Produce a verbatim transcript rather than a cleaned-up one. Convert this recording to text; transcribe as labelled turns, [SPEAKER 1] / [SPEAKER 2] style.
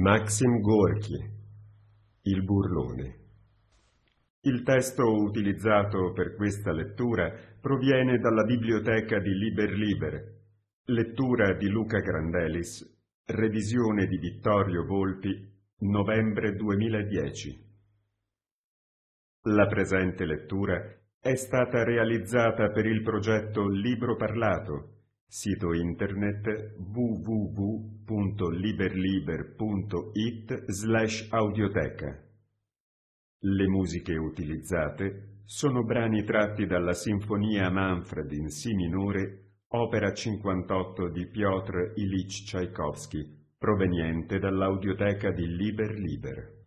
[SPEAKER 1] Maxim Gorky, Il burlone. Il testo utilizzato per questa lettura proviene dalla biblioteca di Liber Liber, lettura di Luca Grandelis, revisione di Vittorio Volpi, novembre duemiladieci. La presente lettura è stata realizzata per il progetto Libro Parlato, sito internet w w w punto liberliber punto it slash audioteca. Le musiche utilizzate sono brani tratti dalla Sinfonia Manfred in Si minore, opera cinquantotto di Piotr Ilyich Tchaikovsky, proveniente dall'audioteca di Liber Liber.